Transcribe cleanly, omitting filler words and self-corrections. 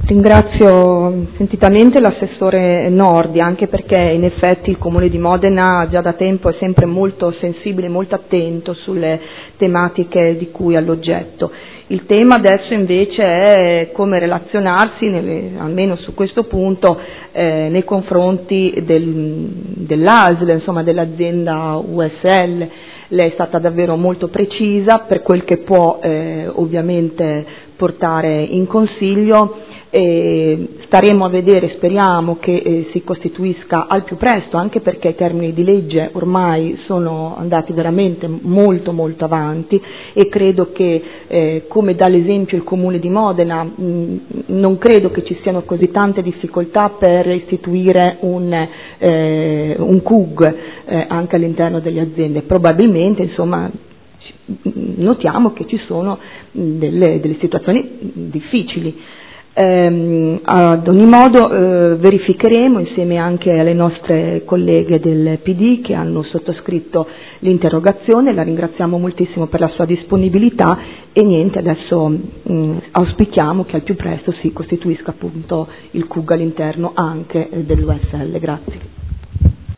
Ringrazio sentitamente l'assessore Nordi, anche perché in effetti il Comune di Modena già da tempo è sempre molto sensibile, molto attento sulle tematiche di cui all'oggetto. Il tema adesso invece è come relazionarsi, almeno su questo punto, nei confronti dell'ASL, insomma dell'azienda USL. Lei è stata davvero molto precisa per quel che può ovviamente portare in consiglio. Staremo a vedere, speriamo che si costituisca al più presto, anche perché i termini di legge ormai sono andati veramente molto molto avanti e credo che, come dà l'esempio il Comune di Modena, non credo che ci siano così tante difficoltà per istituire un CUG anche all'interno delle aziende. Probabilmente, insomma, notiamo che ci sono delle situazioni difficili. Ad ogni modo verificheremo insieme anche alle nostre colleghe del PD che hanno sottoscritto l'interrogazione, la ringraziamo moltissimo per la sua disponibilità e niente, adesso auspichiamo che al più presto si costituisca appunto il CUG all'interno anche dell'USL. Grazie.